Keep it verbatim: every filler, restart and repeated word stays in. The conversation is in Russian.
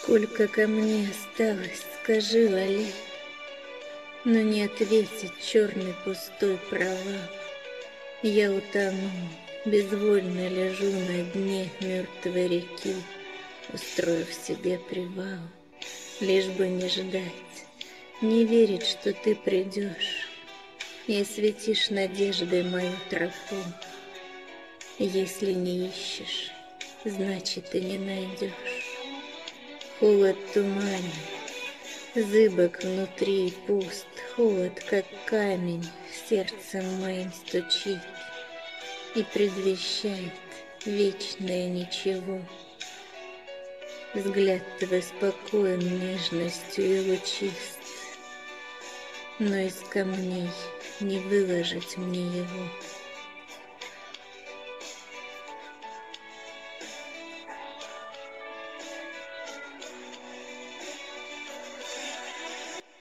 Сколько камней осталось, скажи, Лали, но не ответит черный пустой провал. Я утону, безвольно лежу на дне мертвой реки, устроив себе привал, лишь бы не ждать, не верить, что ты придешь и осветишь надеждой мою тропу. Если не ищешь, значит и не найдешь. Холод туманен, зыбок внутри и пуст, холод, как камень, сердцем моим стучит и предвещает вечное ничего. Взгляд твой спокоен нежностью и лучист, но из камней не выложить мне его.